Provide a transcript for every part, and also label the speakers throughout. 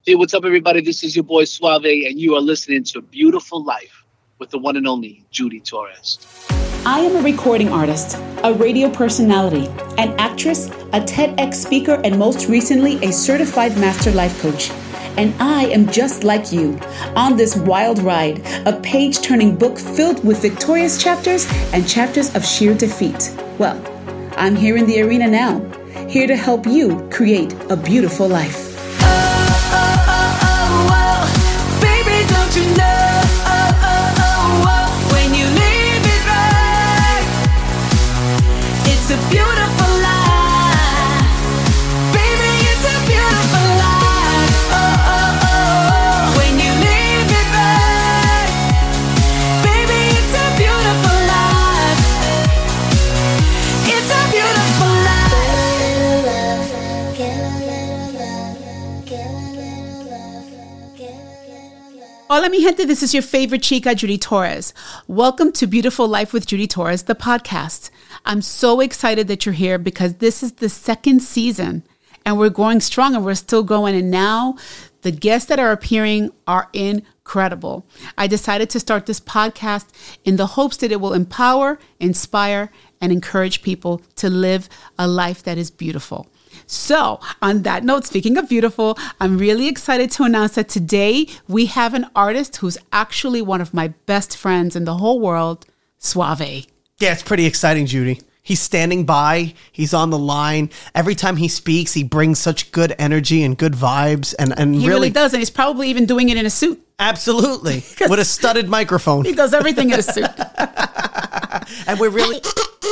Speaker 1: Hey, what's up, everybody? This is your boy Suave, and you are listening to Beautiful Life with the one and only Judy Torres.
Speaker 2: I am a recording artist, a radio personality, an actress, a TEDx speaker, and most recently, a certified master life coach. And I am just like you, on this wild ride, a page-turning book filled with victorious chapters and chapters of sheer defeat. Well, I'm here in the arena now, here to help you create a beautiful life.
Speaker 3: Baby, don't you know, when you leave it right, it's a beautiful life. Baby, it's a beautiful life. When you leave it right, baby, it's a beautiful life. It's a beautiful life.
Speaker 2: Hola, mi gente. This is your favorite chica, Judy Torres. Welcome to Beautiful Life with Judy Torres, the podcast. I'm so excited that you're here because this is the second season and we're going strong and we're still going. And now the guests that are appearing are incredible. I decided to start this podcast in the hopes that it will empower, inspire, and encourage people to live a life that is beautiful. So on that note, speaking of beautiful, I'm really excited to announce that today we have an artist who's actually one of my best friends in the whole world, Suave.
Speaker 4: Yeah, it's pretty exciting, Judy. He's standing by. He's on the line. Every time he speaks, he brings such good energy and good vibes. And
Speaker 2: He really does. And he's probably even doing it in a suit.
Speaker 4: Absolutely. With a studded microphone.
Speaker 2: He does everything in a suit.
Speaker 4: And we're really...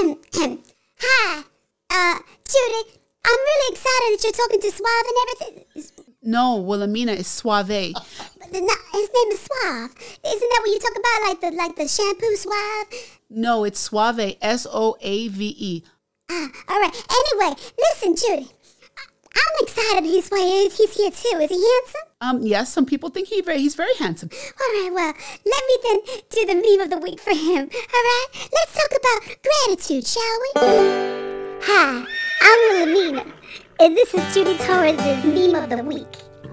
Speaker 5: Hi, Judy. I'm really excited that you're talking to Suave and everything.
Speaker 2: No, Wilhelmina is Suave.
Speaker 5: His name is Suave. Isn't that what you talk about, like the shampoo Suave?
Speaker 2: No, it's Suave, S-O-A-V-E.
Speaker 5: All right. Anyway, listen, Judy. I'm excited he's here too. Is he handsome?
Speaker 2: Yes, some people think he's very handsome.
Speaker 5: All right, well, let me then do the meme of the week for him. All right? Let's talk about gratitude, shall we? Hi, I'm Wilhelmina, and this is Judy Torres' meme of the week.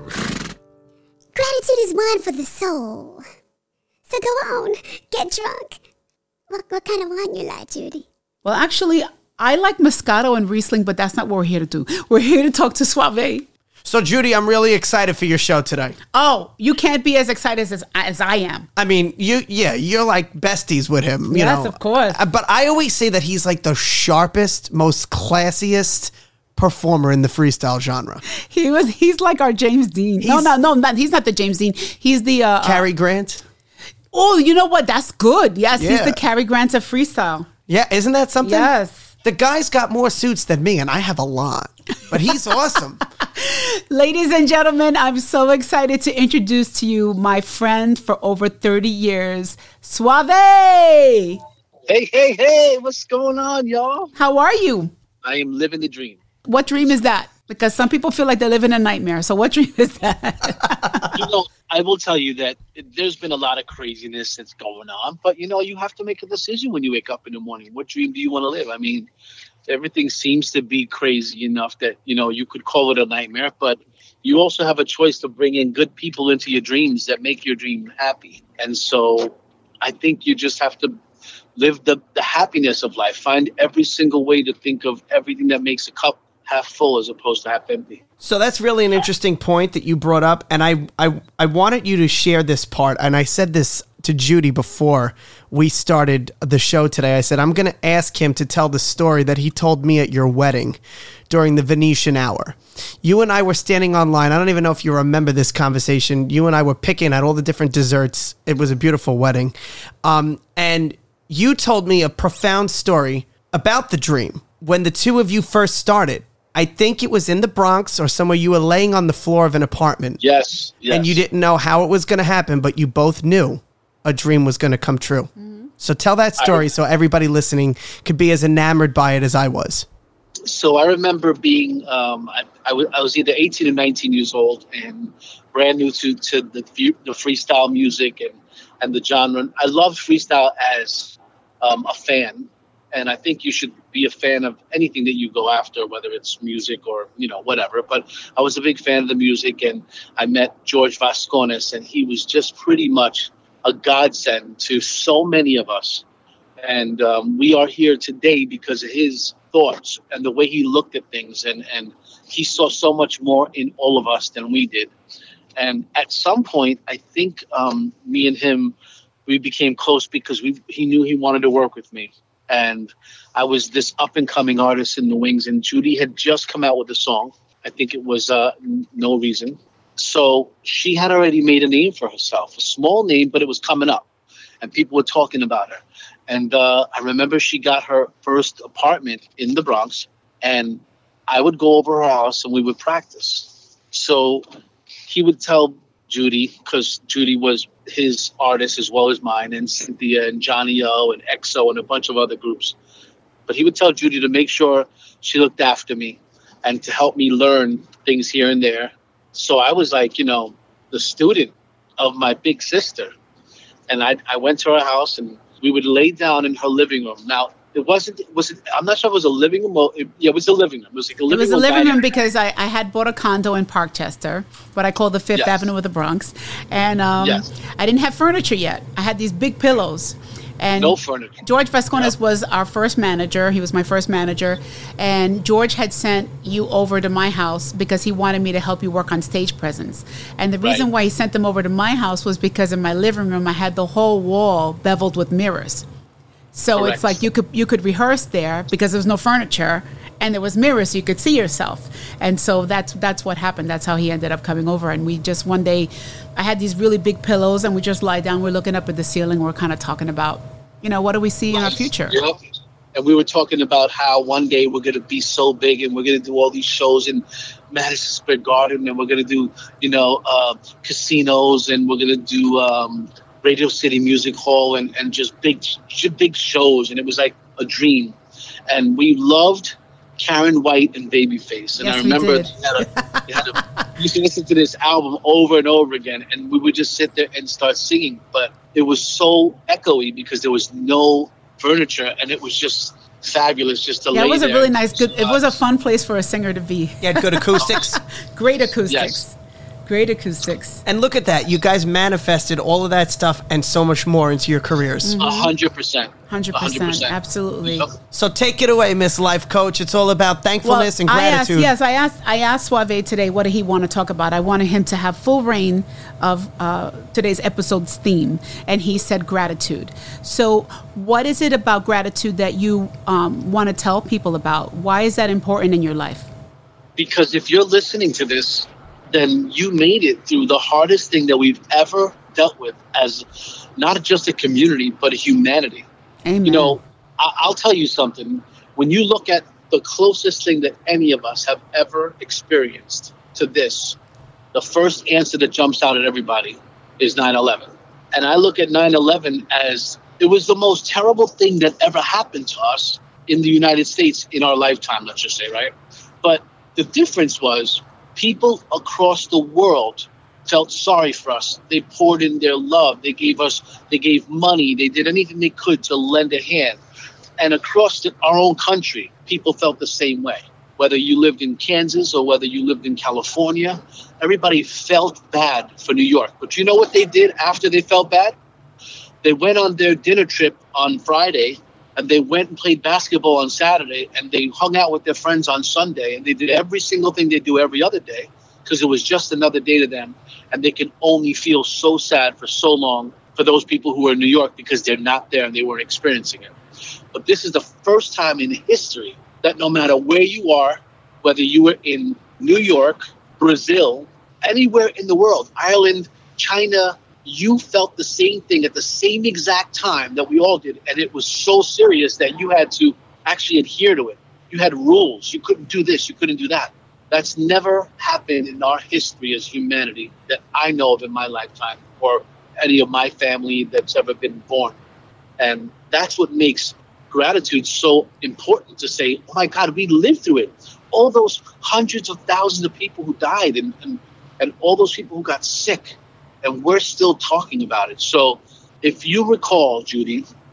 Speaker 5: Gratitude is wine for the soul. So go on, get drunk. What kind of wine you like, Judy?
Speaker 2: Well, actually, I like Moscato and Riesling, but that's not what we're here to do. We're here to talk to Suave.
Speaker 4: So, Judy, I'm really excited for your show today.
Speaker 2: Oh, you can't be as excited as I am.
Speaker 4: I mean, you're like besties with him. You
Speaker 2: Yes,
Speaker 4: know.
Speaker 2: of course.
Speaker 4: But I always say that he's like the sharpest, most classiest performer in the freestyle genre.
Speaker 2: He's like our James Dean. No, he's not the James Dean. He's the...
Speaker 4: Cary Grant?
Speaker 2: Oh, you know what? That's good. Yes,
Speaker 4: Yeah.
Speaker 2: he's the Cary Grant of freestyle.
Speaker 4: Yeah, isn't that something?
Speaker 2: Yes.
Speaker 4: The guy's got more suits than me, and I have a lot. But he's awesome.
Speaker 2: Ladies and gentlemen, I'm so excited to introduce to you my friend for over 30 years, Suave.
Speaker 1: Hey, what's going on, y'all?
Speaker 2: How are you?
Speaker 1: I am living the dream.
Speaker 2: What dream is that? Because some people feel like they live in a nightmare. So what dream is that?
Speaker 1: I will tell you that there's been a lot of craziness that's going on, but, you have to make a decision when you wake up in the morning. What dream do you want to live? I mean, everything seems to be crazy enough that, you could call it a nightmare, but you also have a choice to bring in good people into your dreams that make your dream happy. And so I think you just have to live the happiness of life. Find every single way to think of everything that makes a cup half full as opposed to half empty.
Speaker 4: So that's really an interesting point that you brought up. And I wanted you to share this part. And I said this to Judy before we started the show today. I said, I'm going to ask him to tell the story that he told me at your wedding during the Venetian hour. You and I were standing online. I don't even know if you remember this conversation. You and I were picking at all the different desserts. It was a beautiful wedding. And you told me a profound story about the dream when the two of you first started. I think it was in the Bronx or somewhere. You were laying on the floor of an apartment.
Speaker 1: Yes.
Speaker 4: And you didn't know how it was going to happen, but you both knew a dream was going to come true. Mm-hmm. So tell that story so everybody listening could be as enamored by it as I was.
Speaker 1: So I remember being, I was either 18 or 19 years old and brand new to the freestyle music and the genre. I loved freestyle as a fan. And I think you should be a fan of anything that you go after, whether it's music or, whatever. But I was a big fan of the music, and I met George Vascones, and he was just pretty much a godsend to so many of us. And we are here today because of his thoughts and the way he looked at things. And he saw so much more in all of us than we did. And at some point, I think me and him, we became close because he knew he wanted to work with me. And I was this up-and-coming artist in the wings, and Judy had just come out with a song. I think it was No Reason. So she had already made a name for herself, a small name, but it was coming up, and people were talking about her. And I remember she got her first apartment in the Bronx, and I would go over her house, and we would practice. So he would tell Judy, because Judy was his artist as well as mine, and Cynthia and Johnny O and EXO and a bunch of other groups. But he would tell Judy to make sure she looked after me and to help me learn things here and there. So I was like, the student of my big sister. And I went to her house, and we would lay down in her living room. Now, I'm not sure if it was a living room. It was a living room. It was like a living room.
Speaker 2: It was a living room because I had bought a condo in Parkchester, what I call the Fifth Avenue of the Bronx. And I didn't have furniture yet. I had these big pillows. And
Speaker 1: no furniture.
Speaker 2: George Vascones was our first manager. He was my first manager. And George had sent you over to my house because he wanted me to help you work on stage presence. And the reason why he sent them over to my house was because in my living room, I had the whole wall beveled with mirrors. So
Speaker 1: Correct.
Speaker 2: It's like you could rehearse there because there was no furniture and there was mirrors so you could see yourself. And so that's what happened. That's how he ended up coming over. And we just one day, I had these really big pillows and we just lie down. We're looking up at the ceiling. We're kind of talking about, what do we see in our future?
Speaker 1: Yep. And we were talking about how one day we're going to be so big and we're going to do all these shows in Madison Square Garden, and we're going to do, casinos, and we're going to do Radio City Music Hall and just big shows. And it was like a dream. And we loved Karen White and Babyface. And
Speaker 2: yes,
Speaker 1: I remember
Speaker 2: we
Speaker 1: used to listen to this album over and over again, and we would just sit there and start singing. But it was so echoey because there was no furniture, and it was just fabulous just to lay there.
Speaker 2: It was a really nice, it was a fun place for a singer to be.
Speaker 4: You had good acoustics?
Speaker 2: Great acoustics.
Speaker 1: Yes.
Speaker 2: Great acoustics.
Speaker 4: And look at that. You guys manifested all of that stuff and so much more into your careers.
Speaker 1: 100%.
Speaker 2: 100%. Absolutely.
Speaker 1: Yep.
Speaker 4: So take it away, Miss Life Coach. It's all about thankfulness and gratitude.
Speaker 2: I asked Suave today what did he want to talk about. I wanted him to have full reign of today's episode's theme, and he said gratitude. So what is it about gratitude that you want to tell people about? Why is that important in your life?
Speaker 1: Because if you're listening to this, then you made it through the hardest thing that we've ever dealt with as not just a community, but a humanity.
Speaker 2: Amen.
Speaker 1: I'll tell you something. When you look at the closest thing that any of us have ever experienced to this, the first answer that jumps out at everybody is 9/11. And I look at 9/11 as it was the most terrible thing that ever happened to us in the United States in our lifetime, let's just say, right? But the difference was people across the world felt sorry for us. They poured in their love. They gave money. They did anything they could to lend a hand. And across our own country, people felt the same way. Whether you lived in Kansas or whether you lived in California, everybody felt bad for New York. But you know what they did after they felt bad? They went on their dinner trip on Friday, and they went and played basketball on Saturday, and they hung out with their friends on Sunday, and they did every single thing they do every other day because it was just another day to them, and they can only feel so sad for so long for those people who are in New York because they're not there and they weren't experiencing it. But this is the first time in history that no matter where you are, whether you were in New York, Brazil, anywhere in the world, Ireland, China, you felt the same thing at the same exact time that we all did. And it was so serious that you had to actually adhere to it. You had rules. You couldn't do this. You couldn't do that. That's never happened in our history as humanity that I know of in my lifetime or any of my family that's ever been born. And that's what makes gratitude so important to say, oh my God, we lived through it. All those hundreds of thousands of people who died and all those people who got sick. And we're still talking about it. So if you recall, Judy,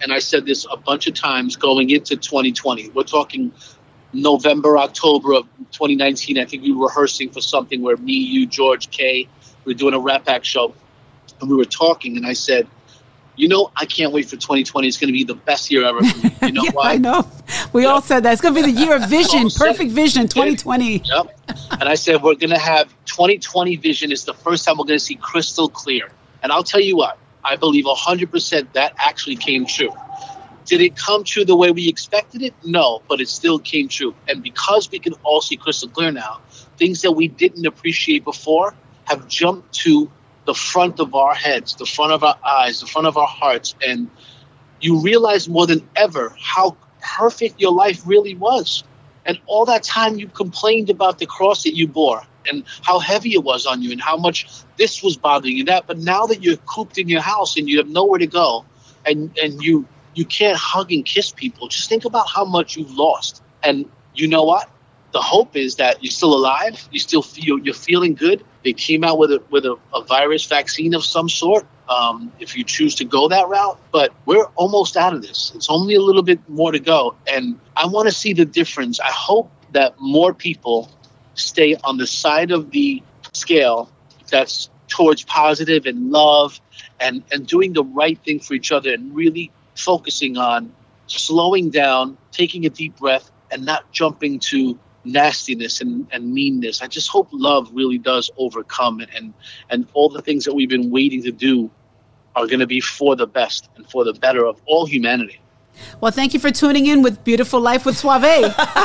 Speaker 1: and I said this a bunch of times going into 2020. We're talking November, October of 2019. I think we were rehearsing for something where me, you, George, Kay, we were doing a Rat Pack show, and we were talking, and I said, I can't wait for 2020. It's going to be the best year ever for me. You know why?
Speaker 2: I know. We all said that. It's going to be the year of vision, perfect vision, 2020.
Speaker 1: Yep. And I said, we're going to have 2020 vision is the first time we're going to see crystal clear. And I'll tell you what, I believe 100% that actually came true. Did it come true the way we expected it? No, but it still came true. And because we can all see crystal clear now, things that we didn't appreciate before have jumped to the front of our heads, the front of our eyes, the front of our hearts. And you realize more than ever how perfect your life really was. And all that time you complained about the cross that you bore and how heavy it was on you and how much this was bothering you, that. But now that you're cooped in your house and you have nowhere to go and you can't hug and kiss people, just think about how much you've lost. And you know what? The hope is that you're still alive. You still feel you're feeling good. They came out with a virus vaccine of some sort, if you choose to go that route. But we're almost out of this. It's only a little bit more to go. And I want to see the difference. I hope that more people stay on the side of the scale that's towards positive and love and doing the right thing for each other and really focusing on slowing down, taking a deep breath, and not jumping to nastiness and meanness. I just hope love really does overcome and all the things that we've been waiting to do are going to be for the best and for the better of all humanity.
Speaker 2: Well, thank you for tuning in with Beautiful Life with Suave.
Speaker 4: No,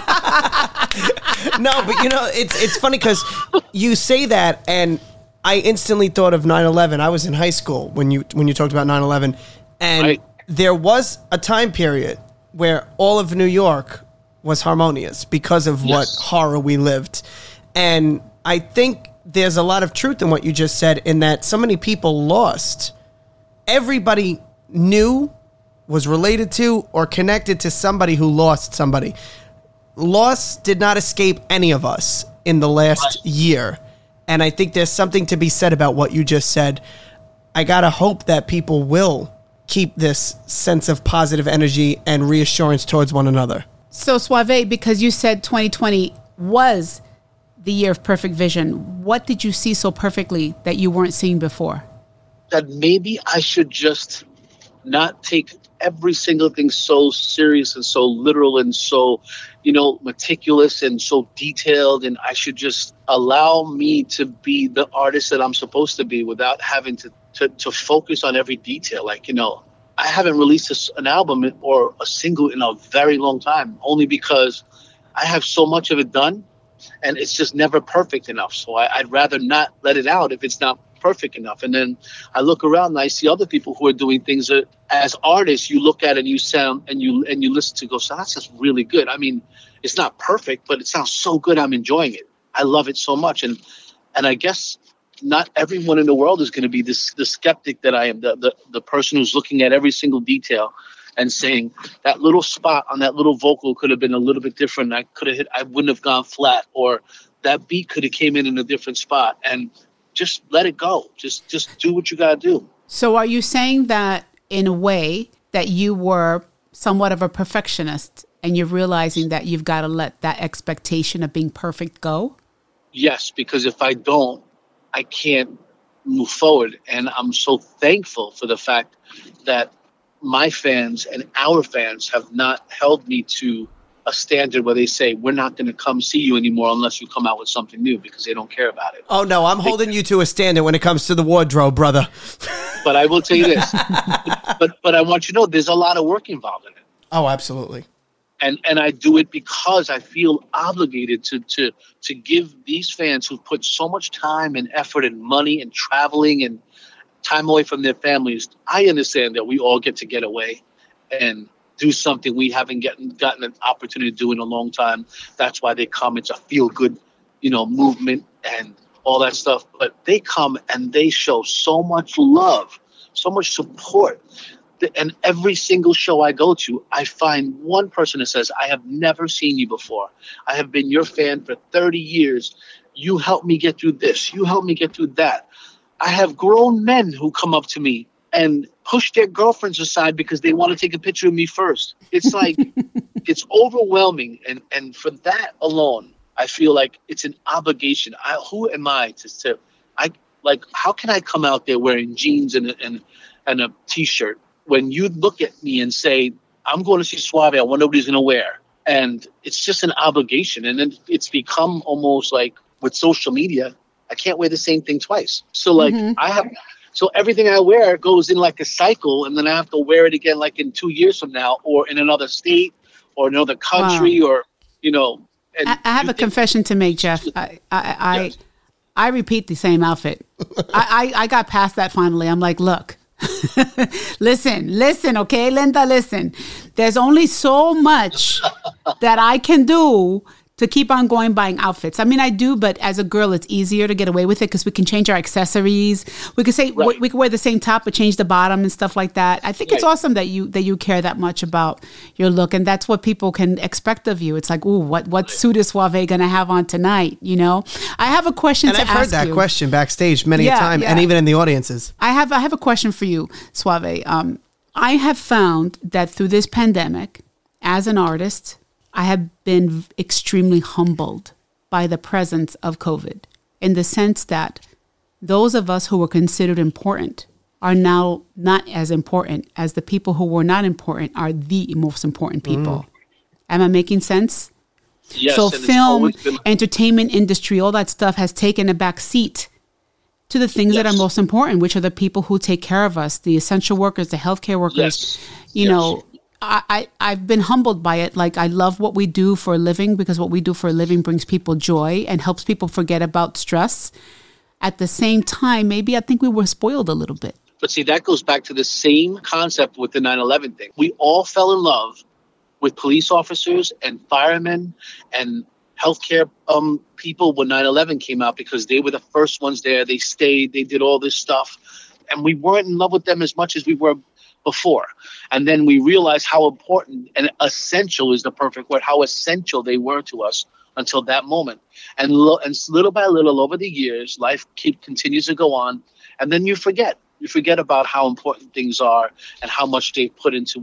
Speaker 4: but it's funny because you say that and I instantly thought of 9/11. I was in high school when you talked about 9/11, and
Speaker 1: Right.
Speaker 4: There was a time period where all of New York was harmonious because of what horror we lived. And I think there's a lot of truth in what you just said in that so many people lost. Everybody knew, was related to, or connected to somebody who lost somebody. Loss did not escape any of us in the last year. And I think there's something to be said about what you just said. I gotta hope that people will keep this sense of positive energy and reassurance towards one another.
Speaker 2: So, Suave, because you said 2020 was the year of perfect vision, what did you see so perfectly that you weren't seeing before?
Speaker 1: That maybe I should just not take every single thing so serious and so literal and so, meticulous and so detailed. And I should just allow me to be the artist that I'm supposed to be without having to focus on every detail. I haven't released an album or a single in a very long time, only because I have so much of it done and it's just never perfect enough. So I'd rather not let it out if it's not perfect enough. And then I look around and I see other people who are doing things that, as artists, you look at and you sound and you listen to go, so that's just really good. I mean, it's not perfect, but it sounds so good. I'm enjoying it. I love it so much. And I guess not everyone in the world is going to be the skeptic that I am, the person who's looking at every single detail and saying that little spot on that little vocal could have been a little bit different. I wouldn't have gone flat, or that beat could have came in a different spot. And just let it go. Just do what you got to do.
Speaker 2: So are you saying that in a way that you were somewhat of a perfectionist and you're realizing that you've got to let that expectation of being perfect go?
Speaker 1: Yes, because if I don't, I can't move forward. And I'm so thankful for the fact that my fans and our fans have not held me to a standard where they say, we're not going to come see you anymore unless you come out with something new, because they don't care about it.
Speaker 4: Oh, no, I'm holding you to a standard when it comes to the wardrobe, brother.
Speaker 1: But I will tell you this. but I want you to know there's a lot of work involved in it.
Speaker 4: Oh, absolutely.
Speaker 1: And I do it because I feel obligated to give these fans who've put so much time and effort and money and traveling and time away from their families. I understand that we all get to get away and do something we haven't gotten an opportunity to do in a long time. That's why they come. It's a feel-good, movement and all that stuff. But they come and they show so much love, so much support. And every single show I go to, I find one person that says, I have never seen you before. I have been your fan for 30 years. You helped me get through this. You helped me get through that. I have grown men who come up to me and push their girlfriends aside because they want to take a picture of me first. It's like, it's overwhelming. And for that alone, I feel like it's an obligation. Who am I how can I come out there wearing jeans and a t-shirt when you look at me and say, I'm going to see Suave, I wonder what he's going to wear. And it's just an obligation. And then it's become almost like with social media, I can't wear the same thing twice. So like so everything I wear goes in like a cycle, and then I have to wear it again like in 2 years from now, or in another state or another country, or, you know. And
Speaker 2: I have a confession to make, Jeff. I repeat the same outfit. I got past that finally. I'm like, look, listen, okay, Linda, listen. There's only so much that I can do to keep on going buying outfits. I mean, I do, but as a girl, it's easier to get away with it because we can change our accessories. We could say we could wear the same top but change the bottom and stuff like that. I think it's awesome that you care that much about your look, and that's what people can expect of you. It's like, ooh, what suit is Suave gonna have on tonight? You know, I have a question to ask you.
Speaker 4: And I've heard that question backstage many a time, and even in the audiences. I
Speaker 2: have a question for you, Suave. I have found that through this pandemic, as an artist, I have been extremely humbled by the presence of COVID, in the sense that those of us who were considered important are now not as important as the people who were not important are the most important people. Am I making sense?
Speaker 1: Yes.
Speaker 2: So film, entertainment industry, all that stuff has taken a back seat to the things that are most important, which are the people who take care of us, the essential workers, the healthcare workers, you know. I've been humbled by it. Like, I love what we do for a living, because what we do for a living brings people joy and helps people forget about stress. At the same time, maybe I think we were spoiled a little bit.
Speaker 1: But see, that goes back to the same concept with the 9/11 thing. We all fell in love with police officers and firemen and healthcare people when 9/11 came out, because they were the first ones there. They stayed, they did all this stuff. And we weren't in love with them as much as we were before. And then we realized how important and essential is the perfect word, how essential they were to us until that moment. And little by little over the years, life continues to go on. And then you forget about how important things are and how much they put into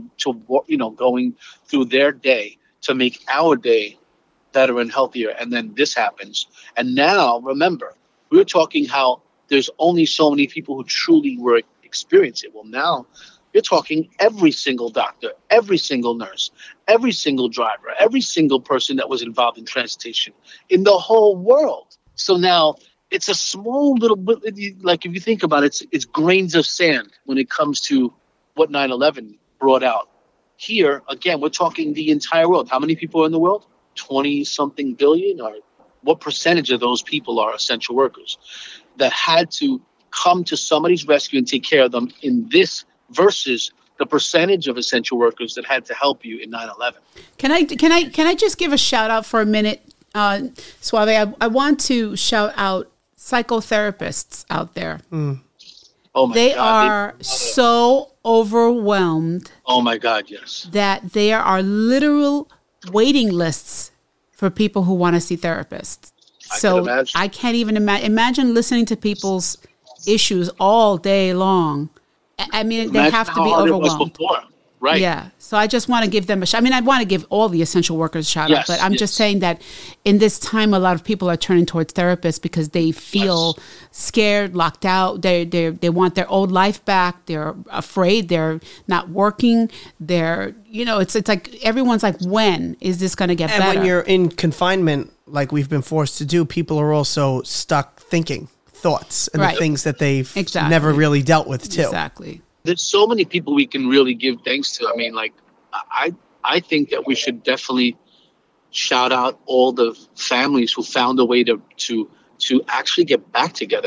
Speaker 1: going through their day to make our day better and healthier. And then this happens. And now, remember, we were talking how there's only so many people who truly were experiencing it. Well, now you're talking every single doctor, every single nurse, every single driver, every single person that was involved in transportation in the whole world. So now it's a small little bit, like if you think about it, it's grains of sand when it comes to what 9/11 brought out. Here, again, we're talking the entire world. How many people are in the world? 20-something billion? Or what percentage of those people are essential workers that had to come to somebody's rescue and take care of them in this versus the percentage of essential workers that had to help you in 9/11.
Speaker 2: Can I just give a shout out for a minute, Suave? I want to shout out psychotherapists out there.
Speaker 1: Oh my
Speaker 2: they
Speaker 1: God,
Speaker 2: are so overwhelmed.
Speaker 1: Oh my God, yes.
Speaker 2: That there are literal waiting lists for people who want to see therapists. I can't even imagine listening to people's issues all day long. I mean, they have to be overwhelmed.
Speaker 1: Right.
Speaker 2: Yeah. So I just want to give them a shout. I mean, I want to give all the essential workers a shout out, but I'm just saying that in this time, a lot of people are turning towards therapists because they feel scared, locked out. They want their old life back. They're afraid. They're not working. It's like everyone's like, when is this going to get better?
Speaker 4: And when you're in confinement, like we've been forced to do, people are also stuck thinking thoughts and the things that they've never really dealt with too.
Speaker 2: Exactly.
Speaker 1: There's so many people we can really give thanks to. I mean, like, I think that we should definitely shout out all the families who found a way to actually get back together,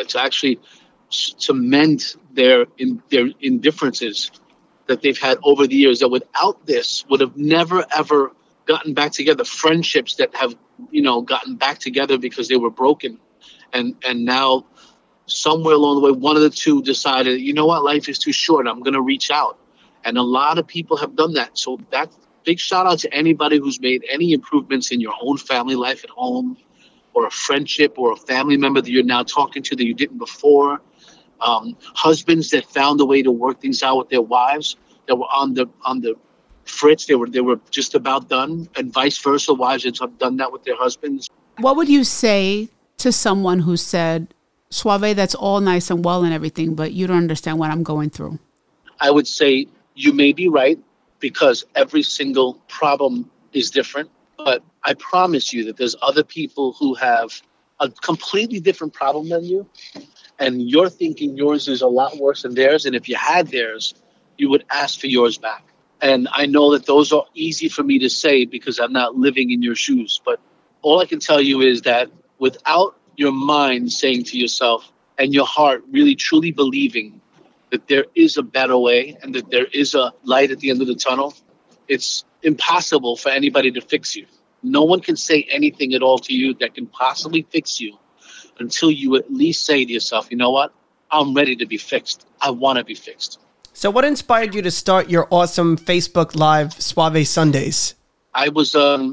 Speaker 1: to mend their indifferences that they've had over the years, that without this would have never, ever gotten back together. Friendships that have, gotten back together because they were broken. And now, somewhere along the way, one of the two decided, you know what, life is too short. I'm going to reach out. And a lot of people have done that. So that's big shout out to anybody who's made any improvements in your own family life at home, or a friendship or a family member that you're now talking to that you didn't before. husbands that found a way to work things out with their wives that were on the fritz. They were just about done, and vice versa. Wives that have done that with their husbands.
Speaker 2: What would you say to someone who said, Suave, that's all nice and well and everything, but you don't understand what I'm going through?
Speaker 1: I would say you may be right, because every single problem is different. But I promise you that there's other people who have a completely different problem than you, and you're thinking yours is a lot worse than theirs. And if you had theirs, you would ask for yours back. And I know that those are easy for me to say because I'm not living in your shoes. But all I can tell you is that without your mind saying to yourself and your heart really truly believing that there is a better way and that there is a light at the end of the tunnel, it's impossible for anybody to fix you. No one can say anything at all to you that can possibly fix you until you at least say to yourself, you know what? I'm ready to be fixed. I want to be fixed.
Speaker 4: So what inspired you to start your awesome Facebook Live Suave Sundays?
Speaker 1: I was,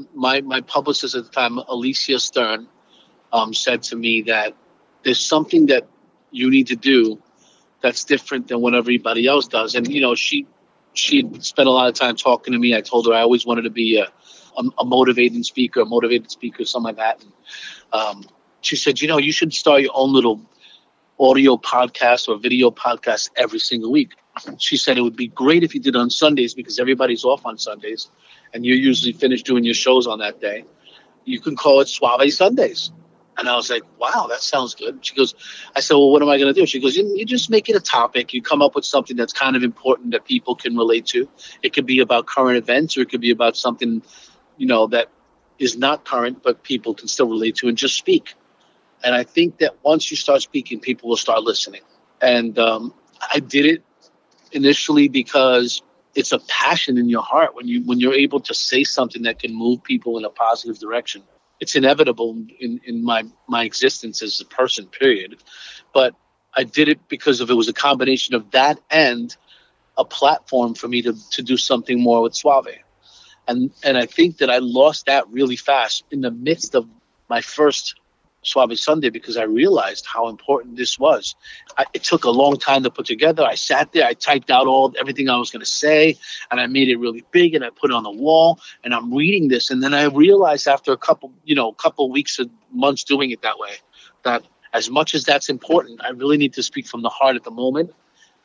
Speaker 1: my publicist at the time, Alicia Stern, said to me that there's something that you need to do that's different than what everybody else does. And, you know, she spent a lot of time talking to me. I told her I always wanted to be a motivated speaker, something like that. And, she said, you know, you should start your own little audio podcast or video podcast every single week. She said it would be great if you did on Sundays because everybody's off on Sundays and you're usually finished doing your shows on that day. You can call it Suave Sundays. And I was like, wow, that sounds good. She goes, I said, well, what am I going to do? She goes, you just make it a topic. You come up with something that's kind of important that people can relate to. It could be about current events or it could be about something, you know, that is not current, but people can still relate to, and just speak. And I think that once you start speaking, people will start listening. And I did it initially because it's a passion in your heart when you're able to say something that can move people in a positive direction. It's inevitable in my existence as a person, period. But I did it because it was a combination of that and a platform for me to do something more with Suave. And I think that I lost that really fast in the midst of my first Suave Sunday because I realized how important this was. It took a long time to put together. I sat there, I typed out everything I was going to say, and I made it really big, and I put it on the wall, and I'm reading this. And then I realized after a couple weeks of months doing it that way, that as much as that's important, I really need to speak from the heart at the moment,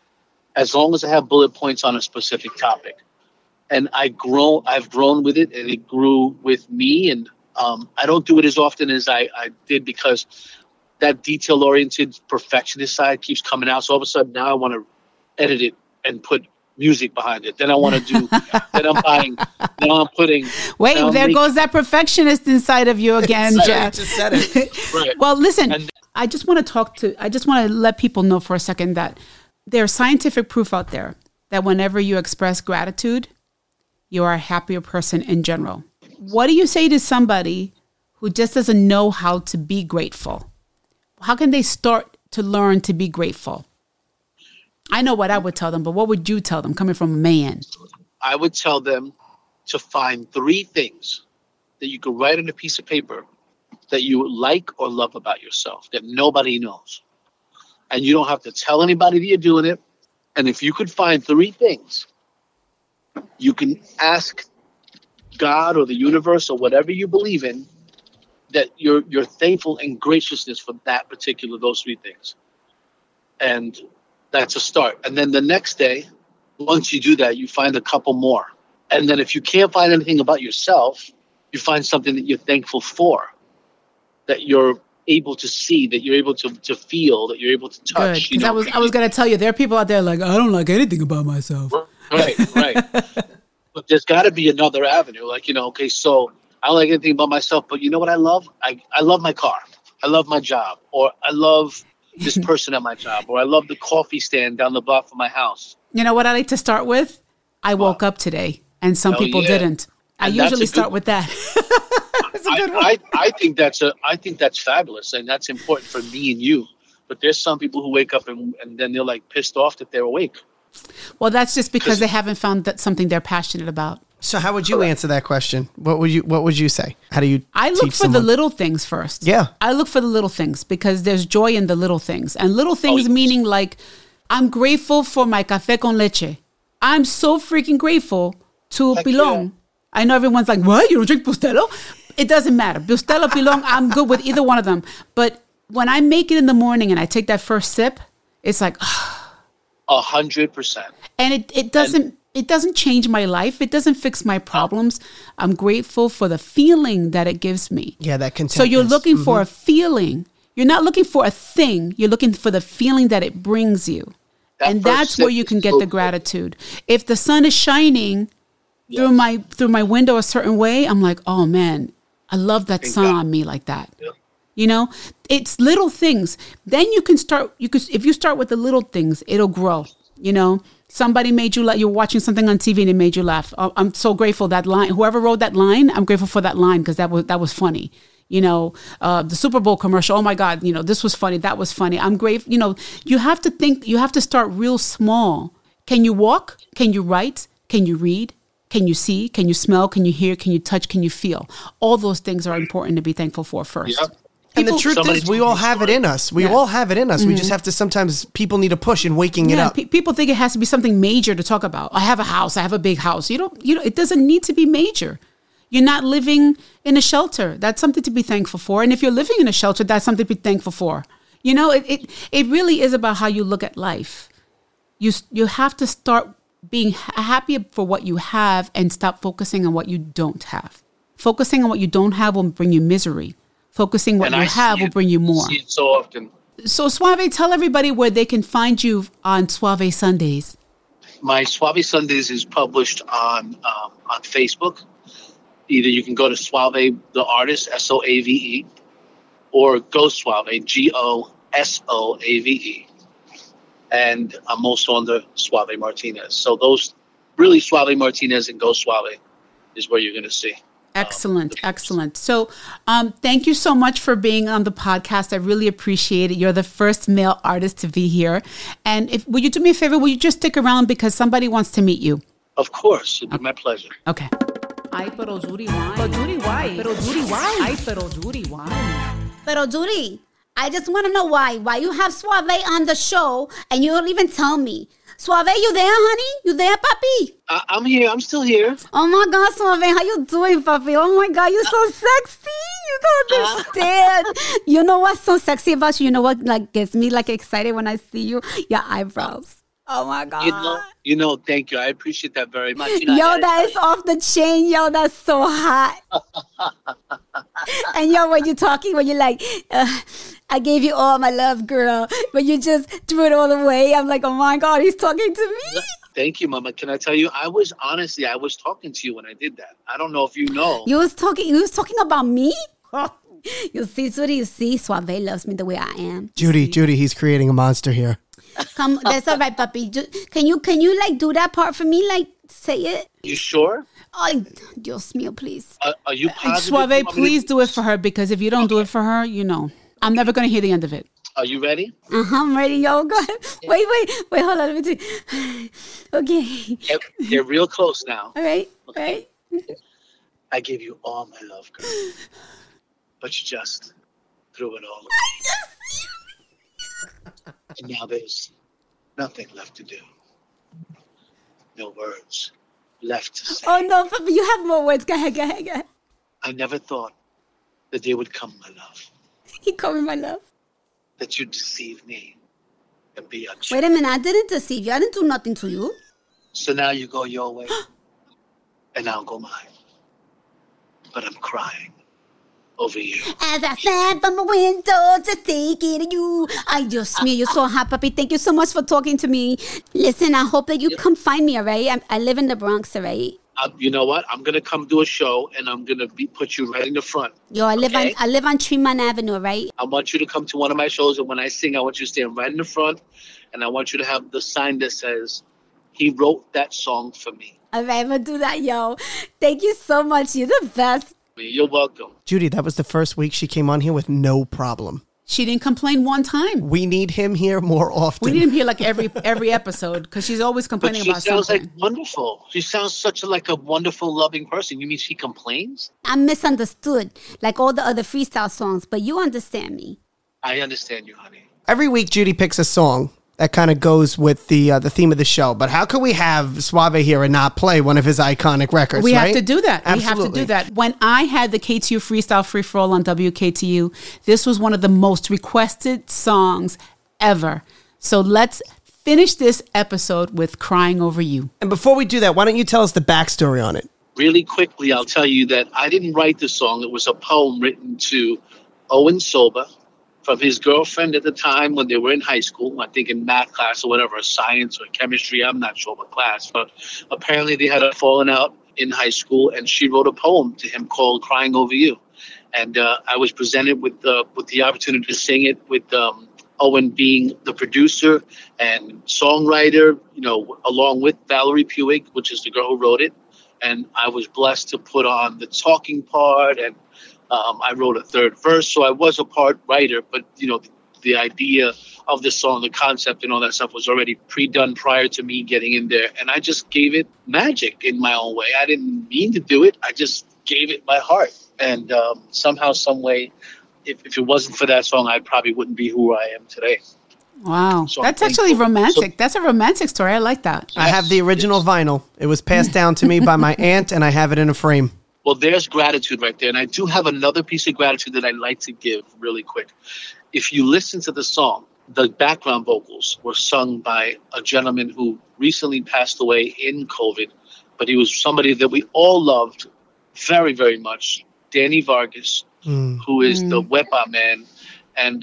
Speaker 1: as long as I have bullet points on a specific topic. And I've grown with it, and it grew with me. And I don't do it as often as I did because that detail-oriented perfectionist side keeps coming out. So all of a sudden now I want to edit it and put music behind it. Then I want to do, then I'm buying, now I'm putting.
Speaker 2: Wait, there goes that perfectionist inside of you again, Jeff.
Speaker 4: Just said it.
Speaker 1: Right.
Speaker 2: Well, listen, I just want to let people know for a second that there's scientific proof out there that whenever you express gratitude, you are a happier person in general. What do you say to somebody who just doesn't know how to be grateful? How can they start to learn to be grateful? I know what I would tell them, but what would you tell them coming from a man?
Speaker 1: I would tell them to find 3 things that you could write on a piece of paper that you like or love about yourself that nobody knows. And you don't have to tell anybody that you're doing it. And if you could find 3 things, you can ask God or the universe or whatever you believe in that you're thankful and graciousness for those 3 things. And that's a start. And then the next day, once you do that, you find a couple more. And then if you can't find anything about yourself, you find something that you're thankful for, that you're able to see, that you're able to feel, that you're able to touch.
Speaker 2: Good, because I was going to tell you, there are people out there like, I don't like anything about myself.
Speaker 1: Right. But there's got to be another avenue. Like, okay, so I don't like anything about myself, but you know what I love? I love my car. I love my job. Or I love this person at my job. Or I love the coffee stand down the block from my house.
Speaker 2: You know what I like to start with? I woke up today, and some people didn't. I usually start with that. That's a good one.
Speaker 1: I think that's fabulous, and that's important for me and you. But there's some people who wake up and then they're like pissed off that they're awake.
Speaker 2: Well, that's just because they haven't found that something they're passionate about.
Speaker 4: So how would you answer that question? What would you say? How do you
Speaker 2: I look
Speaker 4: teach
Speaker 2: for the
Speaker 4: someone?
Speaker 2: little things first.
Speaker 4: Yeah.
Speaker 2: I look for the little things because there's joy in the little things. And little things
Speaker 1: yes.
Speaker 2: meaning like, I'm grateful for my café con leche. I'm so freaking grateful to
Speaker 1: Heck
Speaker 2: Pilon.
Speaker 1: yeah.
Speaker 2: I know everyone's like, what? You don't drink Bustelo? It doesn't matter. Bustelo, Pilon, I'm good with either one of them. But when I make it in the morning and I take that first sip, it's like,
Speaker 1: 100%.
Speaker 2: and it doesn't change my life. It doesn't fix my problems. I'm grateful for the feeling that it gives me.
Speaker 4: Yeah, that contentness.
Speaker 2: So you're looking for a feeling. You're not looking for a thing. You're looking for the feeling that it brings you.
Speaker 1: That
Speaker 2: And
Speaker 1: first
Speaker 2: that's
Speaker 1: sip
Speaker 2: where you can
Speaker 1: is
Speaker 2: get
Speaker 1: so
Speaker 2: the
Speaker 1: good.
Speaker 2: gratitude. If the sun is shining through my window a certain way, I'm like, oh man, I love that sun
Speaker 1: God.
Speaker 2: on me like that.
Speaker 1: Yeah.
Speaker 2: You know, it's little things. Then you can start. If you start with the little things, it'll grow. You know, somebody made you laugh. You're watching something on TV and it made you laugh. I'm so grateful that line. Whoever wrote that line, I'm grateful for that line because that was funny. You know, the Super Bowl commercial. Oh my God, you know, this was funny. That was funny. I'm grateful. You know, you have to think. You have to start real small. Can you walk? Can you write? Can you read? Can you see? Can you smell? Can you hear? Can you touch? Can you feel? All those things are important to be thankful for first.
Speaker 1: Yep.
Speaker 4: And the
Speaker 2: People-
Speaker 4: truth
Speaker 1: Somebody
Speaker 4: is, we
Speaker 1: told
Speaker 4: all
Speaker 1: me a
Speaker 4: have it
Speaker 1: story.
Speaker 4: in us. We
Speaker 2: Yeah.
Speaker 4: all have it in us. We just have to sometimes people need a push in waking it
Speaker 2: Yeah,
Speaker 4: up.
Speaker 2: people think it has to be something major to talk about. I have a house. I have a big house. You don't. It doesn't need to be major. You're not living in a shelter. That's something to be thankful for. And if you're living in a shelter, that's something to be thankful for. You know, it really is about how you look at life. You have to start being happy for what you have and stop focusing on what you don't have. Focusing on what you don't have will bring you misery. Focusing what
Speaker 1: And
Speaker 2: you
Speaker 1: I
Speaker 2: have
Speaker 1: see
Speaker 2: will
Speaker 1: it-
Speaker 2: bring you more.
Speaker 1: see it so often.
Speaker 2: So Suave, tell everybody where they can find you on Suave Sundays.
Speaker 1: My Suave Sundays is published on Facebook. Either you can go to Suave the artist, SOAVE, or Go Suave, GOSOAVE. And I'm also under Suave Martinez. So those really Suave Martinez and Go Suave is where you're going to see.
Speaker 2: Excellent, excellent. So, thank you so much for being on the podcast. I really appreciate it. You're the first male artist to be here. And will you do me a favor? Will you just stick around because somebody wants to meet you?
Speaker 1: Of course, it'd be my pleasure.
Speaker 2: Okay. Ay, pero Judy, why? Pero Judy, why? Pero Judy, why? Ay, pero Judy, why?
Speaker 5: Pero Judy, I just want to know why you have Suave on the show and you don't even tell me. Suave, you there, honey? You there, papi?
Speaker 1: I'm here. I'm still here.
Speaker 5: Oh my God, Suave, how you doing, papi? Oh my God, you're so sexy. You don't understand. You know what's so sexy about you? You know what gets me excited when I see you? Your eyebrows. Oh my God.
Speaker 1: You know. Thank you. I appreciate that very much. You know,
Speaker 5: Yo,
Speaker 1: I-
Speaker 5: that is off the chain. Yo, that's so hot. And yo, when you're like, I gave you all my love, girl, but you just threw it all away. I'm like, oh my God, he's talking to me.
Speaker 1: Thank you, Mama. Can I tell you? I was talking to you when I did that. I don't know if you know.
Speaker 5: You was talking about me? You see, Judy, you see, Suave loves me the way I am.
Speaker 4: Judy, he's creating a monster here.
Speaker 5: Come, that's all right, papi. Can you do that part for me? Say it.
Speaker 1: You sure?
Speaker 5: Ay, Dios mío, please.
Speaker 1: Are you positive?
Speaker 2: Suave,
Speaker 1: you want me to-
Speaker 2: please do it for her because if you don't do it for her, I'm never going to hear the end of it.
Speaker 1: Are you ready?
Speaker 5: I'm ready, yo. Go ahead. Wait, hold on. Let me see. Okay.
Speaker 1: They're real close now.
Speaker 5: All right. All right.
Speaker 1: I gave you all my love, girl. But you just threw it all away. And now there's nothing left to do. No words left to say.
Speaker 5: Oh, no, papi, you have more words. Go ahead.
Speaker 1: I never thought the day would come, my love,
Speaker 5: He called me my love.
Speaker 1: that you'd deceive me and be untrue.
Speaker 5: Wait a minute. I didn't deceive you. I didn't do nothing to you.
Speaker 1: So now you go your way, and I'll go mine. But I'm crying over you.
Speaker 5: As I stand from the window, just thinking of you. Ay, Dios mío, you're so hot, papi. Thank you so much for talking to me. Listen, I hope that you come find me, all right? I live in the Bronx, all right?
Speaker 1: You know what? I'm gonna come do a show, and I'm gonna put you right in the front.
Speaker 5: Yo, I live
Speaker 1: Okay.
Speaker 5: on Tremont Avenue, right?
Speaker 1: I want you to come to one of my shows, and when I sing, I want you to stand right in the front, and I want you to have the sign that says, "He wrote that song for me."
Speaker 5: All right, I'm gonna do that, yo. Thank you so much. You're the best.
Speaker 1: You're welcome.
Speaker 4: Judy, that was the first week she came on here with no problem.
Speaker 2: She didn't complain one time.
Speaker 4: We need him here more often.
Speaker 2: We need him here like every episode because she's always
Speaker 1: But
Speaker 2: complaining
Speaker 1: she
Speaker 2: about
Speaker 1: sounds
Speaker 2: something.
Speaker 1: like wonderful. She sounds such a wonderful, loving person. You mean she complains?
Speaker 5: I'm misunderstood, like all the other freestyle songs, but you understand me.
Speaker 1: I understand you, honey.
Speaker 4: Every week, Judy picks a song that kind of goes with the theme of the show. But how can we have Suave here and not play one of his iconic records?
Speaker 2: We
Speaker 4: right?
Speaker 2: have to do that. We have to
Speaker 4: Absolutely.
Speaker 2: do that. When I had the KTU Freestyle Free For All on WKTU, this was one of the most requested songs ever. So let's finish this episode with Crying Over You.
Speaker 4: And before we do that, why don't you tell us the backstory on it?
Speaker 1: Really quickly, I'll tell you that I didn't write the song. It was a poem written to Owen Soba from his girlfriend at the time when they were in high school, I think in math class or whatever, science or chemistry, I'm not sure what class, but apparently they had a falling out in high school, and she wrote a poem to him called Crying Over You. And I was presented with the opportunity to sing it with Owen being the producer and songwriter, along with Valerie Puig, which is the girl who wrote it. And I was blessed to put on the talking part, and I wrote a third verse, so I was a part writer, but, the idea of the song, the concept and all that stuff was already pre-done prior to me getting in there. And I just gave it magic in my own way. I didn't mean to do it. I just gave it my heart. And somehow, some way, if it wasn't for that song, I probably wouldn't be who I am today.
Speaker 2: Wow.
Speaker 1: So
Speaker 2: That's
Speaker 1: I'm
Speaker 2: actually
Speaker 1: thankful.
Speaker 2: romantic. That's a romantic story. I like that.
Speaker 4: I have the original vinyl. It was passed down to me by my aunt, and I have it in a frame.
Speaker 1: Well, there's gratitude right there. And I do have another piece of gratitude that I'd like to give really quick. If you listen to the song, the background vocals were sung by a gentleman who recently passed away in COVID, but he was somebody that we all loved very, very much, Danny Vargas, who is the Wepa man. And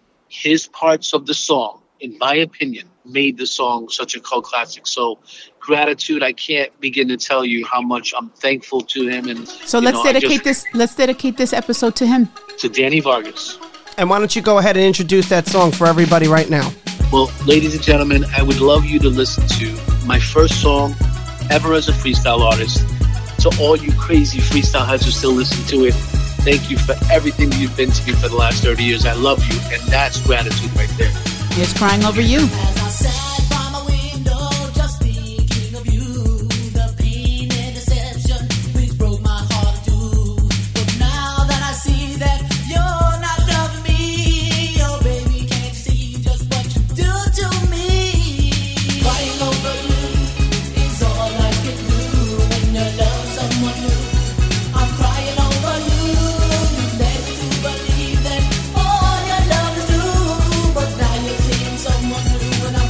Speaker 1: his parts of the song, in my opinion, made the song such a cult classic. So gratitude, I can't begin to tell you how much I'm thankful to him. And
Speaker 2: So let's dedicate this episode to him.
Speaker 1: to Danny Vargas.
Speaker 4: And why don't you go ahead and introduce that song for everybody right now?
Speaker 1: Well, ladies and gentlemen, I would love you to listen to my first song ever as a freestyle artist. To all you crazy freestyle heads who still listen to it, thank you for everything you've been to me for the last 30 years. I love you, and that's gratitude right there.
Speaker 2: Here's Crying Over You.
Speaker 3: As I sat by my window, just thinking of you, the pain and deception which broke my heart too. But now that I see that you're not loving me, oh baby, can't you see just what you do to me? Crying over you is all I can do when you love someone new. I'm crying over you, begging to believe that all your love is true, but now you're seeing someone new and I'm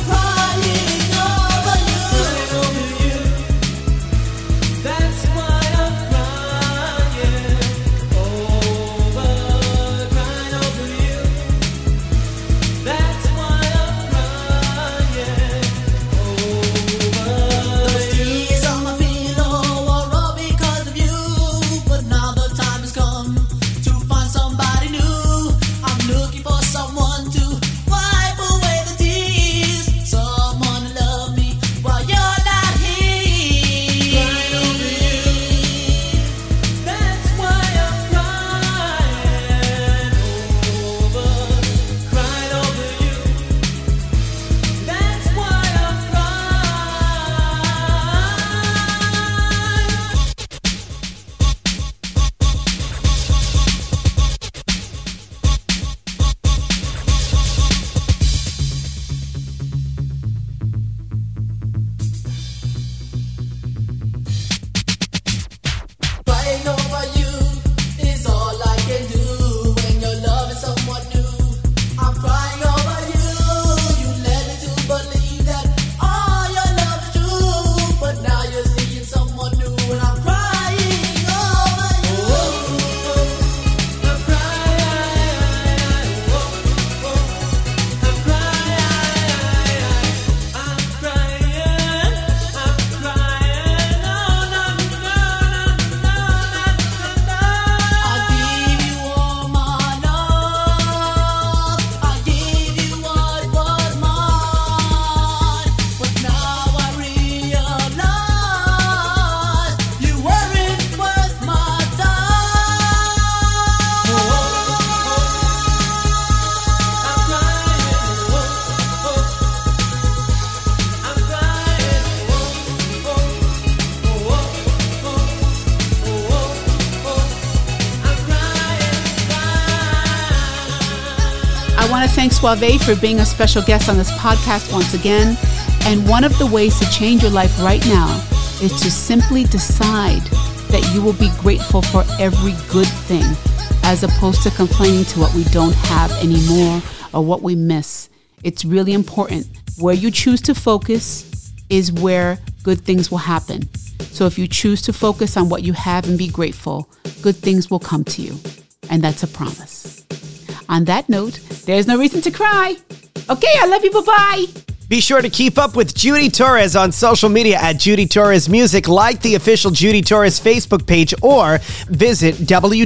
Speaker 2: thank Suave for being a special guest on this podcast once again. And one of the ways to change your life right now is to simply decide that you will be grateful for every good thing, as opposed to complaining to what we don't have anymore or what we miss. It's really important. Where you choose to focus is where good things will happen. So if you choose to focus on what you have and be grateful, good things will come to you. And that's a promise. On that note, there's no reason to cry. Okay, I love you. Bye-bye.
Speaker 4: Be sure to keep up with Judy Torres on social media at Judy Torres Music, like the official Judy Torres Facebook page, or visit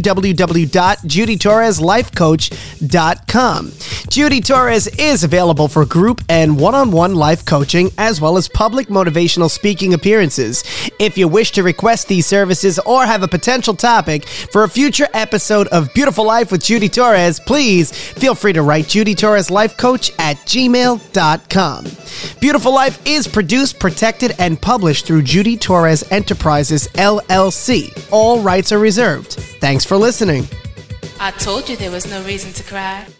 Speaker 4: www.judytorreslifecoach.com. Judy Torres is available for group and one-on-one life coaching, as well as public motivational speaking appearances. If you wish to request these services or have a potential topic for a future episode of Beautiful Life with Judy Torres, please feel free to write judytorreslifecoach@gmail.com. Beautiful Life is produced, protected, and published through Judy Torres Enterprises, LLC. All rights are reserved. Thanks for listening.
Speaker 6: I told you there was no reason to cry.